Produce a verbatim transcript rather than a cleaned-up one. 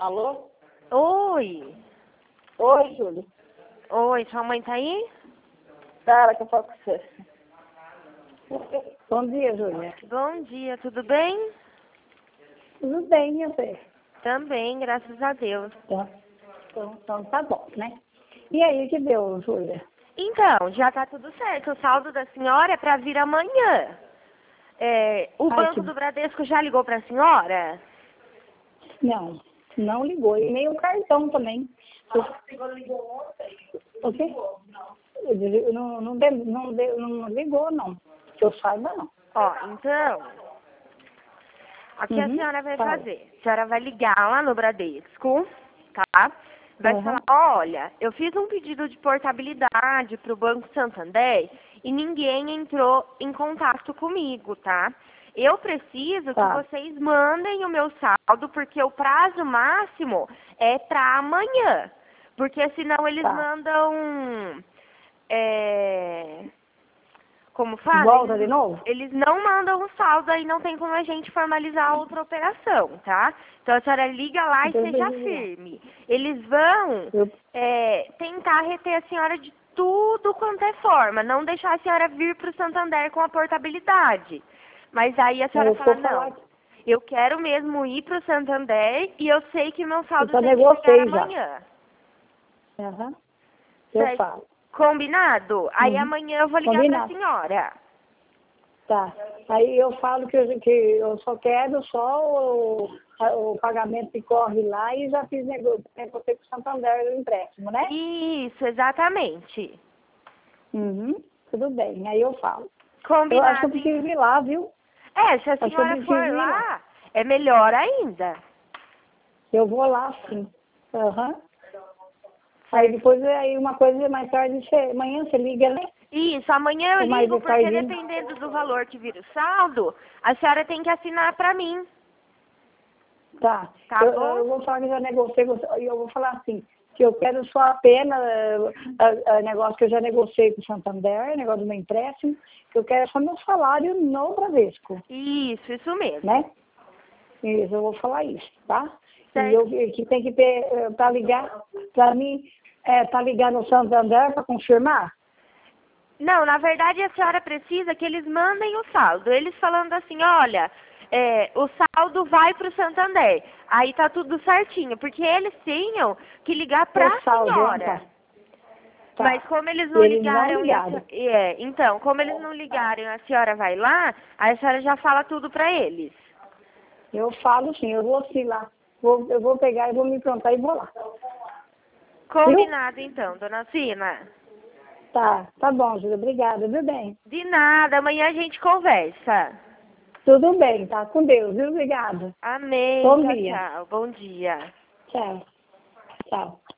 Alô? Oi. Oi, Júlia. Oi, sua mãe tá aí? Cara, que eu falo com você. Bom dia, Júlia. Bom dia, tudo bem? Tudo bem, e você? Também, graças a Deus. Tá. Então, então tá bom, né? E aí, o que deu, Júlia? Então, já tá tudo certo. O saldo da senhora é pra vir amanhã. É, o Ai, Banco que... do Bradesco já ligou pra senhora? Não, não ligou. E nem o cartão também. O quê? Eu disse, Não, não, deu- não, deu- não ligou, não. Que eu saiba, não. Ó, então, o que a Uhum, senhora vai fala. fazer? A senhora vai ligar lá no Bradesco, tá? Vai Uhum. falar, olha, eu fiz um pedido de portabilidade pro Banco Santander e ninguém entrou em contato comigo, tá? Eu preciso que Tá. vocês mandem o meu saldo, porque o prazo máximo é para amanhã. Porque senão eles Tá. mandam... É... Como fala? Volta de Eles, novo? eles não mandam o saldo, aí não tem como a gente formalizar outra operação, tá? Então a senhora liga lá e Então eu seja preciso ir lá. firme. Eles vão Eu... é, tentar reter a senhora de tudo quanto é forma, não deixar a senhora vir para o Santander com a portabilidade. Mas aí a Não, senhora eu fala, vou falar não, eu quero mesmo ir para o Santander e eu sei que meu Eu saldo já tem que chegar negociei já. amanhã. Aham. Eu Certo? falo. Combinado? Aí Uhum. amanhã eu vou ligar para a Combinado. senhora. Tá. Aí eu falo que eu, que eu só quero só o, a- o pagamento que corre lá e já fiz negócio, negociei com o Santander o empréstimo, né? Isso, exatamente. Uhum. Tudo bem. Aí eu falo. Eu acho que eu Combinado, preciso então. ir lá, viu? É, se a Acho que eu senhora preciso for ir lá. lá, é melhor ainda. Eu vou lá, sim. Aham. Aí depois, aí uma coisa mais tarde, você, amanhã você liga, né? Isso, amanhã eu Ou mais ligo, de porque tardinho. dependendo do valor que vira o saldo, a senhora tem que assinar pra mim, Tá. tá Eu, bom? eu vou falar que já negociei, com- e eu vou falar assim, que eu quero só apenas o negócio que eu já negociei com o Santander, negócio do meu empréstimo, que eu quero só meu salário no Bradesco, Isso, isso mesmo. né? Isso, eu vou falar isso, tá? E Certo? eu e que tem que ter, para ligar, para mim, é, para ligar no Santander para confirmar? Não, na verdade a senhora precisa que eles mandem o saldo. Eles falando assim, olha, é, o saldo vai pro Santander. Aí tá tudo certinho, porque eles tinham que ligar pra O saldo, ah, senhora. tá. Tá. Mas como eles E não eles não ligaram e a ligaram. senhora, é, então, como eles não ligaram e a senhora vai lá, aí a senhora já fala tudo pra eles. Eu falo sim, eu vou sim lá. Vou, eu vou pegar e vou me prontar e vou lá. Viu? Combinado então, dona Cina. Tá, tá bom, Júlia. Obrigada, viu bem? De nada, amanhã a gente conversa. Tudo bem, tá com Deus, viu? Obrigada. Amém, Bom tchau, dia. tchau. Bom dia. Tchau. Tchau.